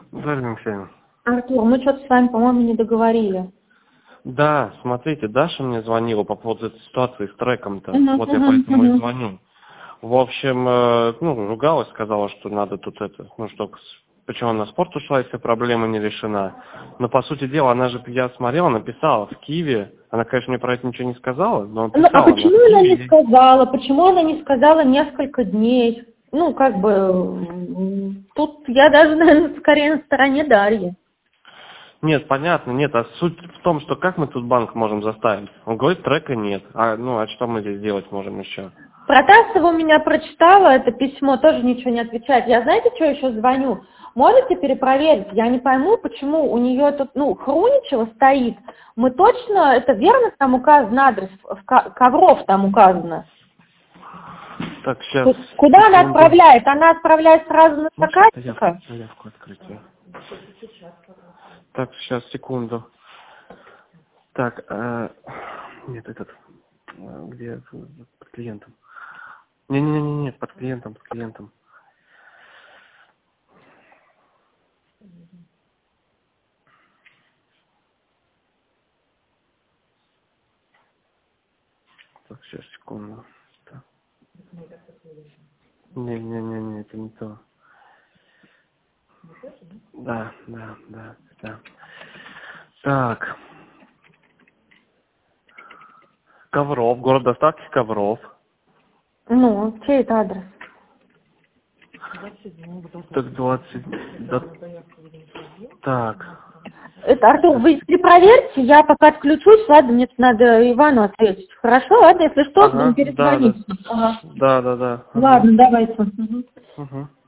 Дарья Алексеевна. Артур, мы что-то с вами, по-моему, не договорили. Да, смотрите, Даша мне звонила по поводу этой ситуации с треком-то. Вот я поэтому и звоню. В общем, ругалась, сказала, что надо тут почему она на спорт ушла, если проблема не решена. Но, по сути дела, я смотрел, написала в Киеве. Она, конечно, мне про это ничего не сказала, но Ну, написала. а почему она не сказала? Почему она не сказала несколько дней? Ну, тут я даже, наверное, скорее на стороне Дарьи. Нет, понятно, нет. А суть в том, что как мы тут банк можем заставить? Он говорит, трека нет. А что мы здесь делать можем еще? Протасова у меня прочитала это письмо, тоже ничего не отвечает. Я, знаете, что еще звоню? Можете перепроверить? Я не пойму, почему у нее тут, Хруничева стоит. Мы точно, это верно там указан адрес, Ковров там указано. Так, сейчас. Куда она отправляет? Она отправляет сразу на заказчика? Заявку открытие. Так, сейчас, секунду. Так, нет, где под клиентом? Не, под клиентом. Так, сейчас, секунду. Так. Не, это не то. Да. Так. Ковров, город доставки Ковров. Чей это адрес? Так, 20. Да. Так. Это, Артур, вы перепроверьте, я пока отключусь, ладно, мне надо Ивану ответить. Хорошо, ладно, если что, будем перезвонить. Да. Ладно, давайте. Угу.